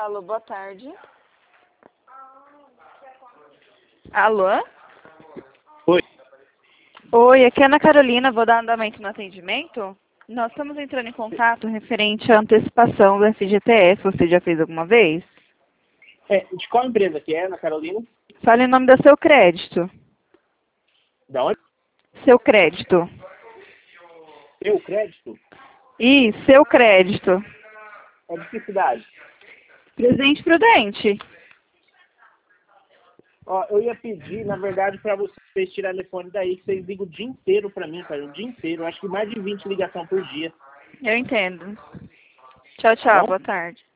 Alô, boa tarde. Alô? Oi. Oi, aqui é a Ana Carolina, vou dar andamento no atendimento. Nós estamos entrando em contato referente à antecipação do FGTS. Você já fez alguma vez? De qual empresa que é, Ana Carolina? Fale o nome do seu crédito. Da onde? Seu crédito. Seu crédito? Seu crédito. É de que cidade? Presidente Prudente. Ó, eu ia pedir, na verdade, para vocês tirarem o telefone daí, que vocês ligam o dia inteiro para mim, cara, o dia inteiro. Eu acho que mais de 20 ligações por dia. Eu entendo. Tchau, Tá tchau. bom? Boa tarde.